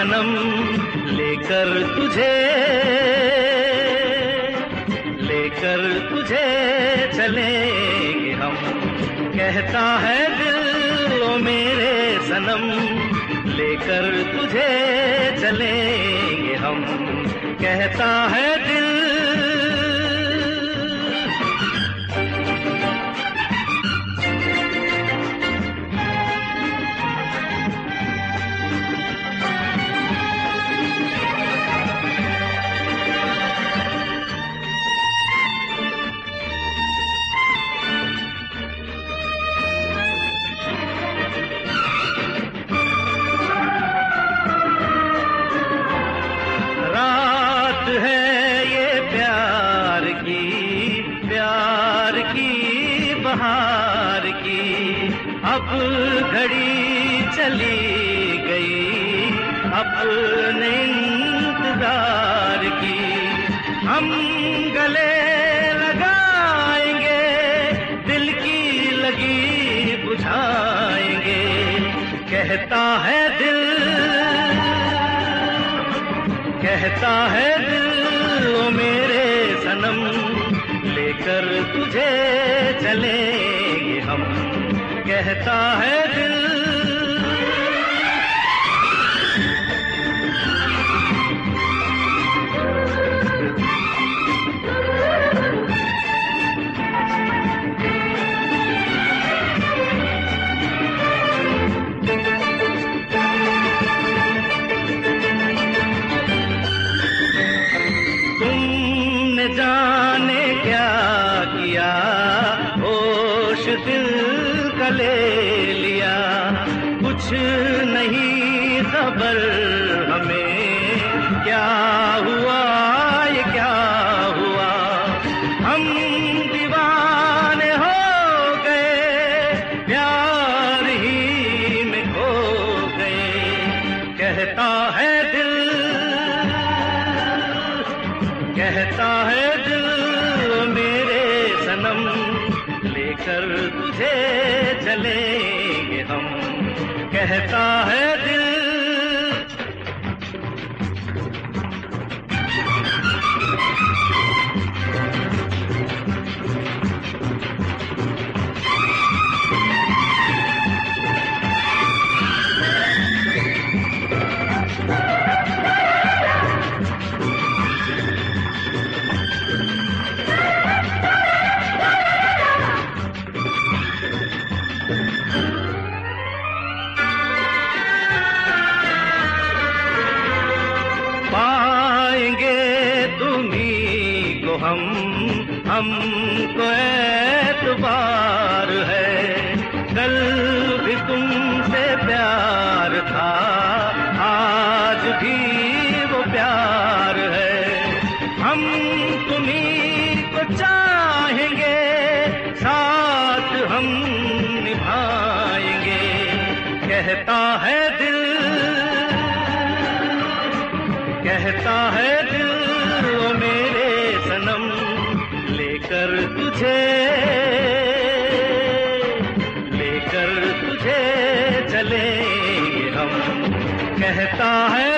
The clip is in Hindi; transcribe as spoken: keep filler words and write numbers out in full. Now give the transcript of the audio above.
सनम लेकर तुझे लेकर तुझे चलेंगे हम। कहता है दिल ओ मेरे सनम लेकर तुझे चलेंगे हम। कहता है दिल बहार की अब घड़ी चली गई अपने इंतजार की। हम गले लगाएंगे दिल की लगी बुझाएंगे। कहता है दिल कहता है दिल ओ मेरे सनम लेकर तुझे चलेंगे हम। कहता है दिल तुमने जाने क्या किया होश दिल का ले लिया। कुछ नहीं खबर हमें क्या हुआ ये क्या हुआ। हम दीवाने हो गए प्यार ही में खो गए। कहता है दिल कहता है दिल मेरे सनम लेकर तुझे चलेंगे हम। कहता है दिल पाएंगे तुम्हीं को हम हमको एतबार है। कल भी तुमसे प्यार था आज भी वो प्यार है। हम तुम्हीं को चाहेंगे साथ हम निभाएंगे। कहता है दिल कहता है दिल ओ मेरे सनम लेकर तुझे लेकर तुझे चलेंगे हम। कहता है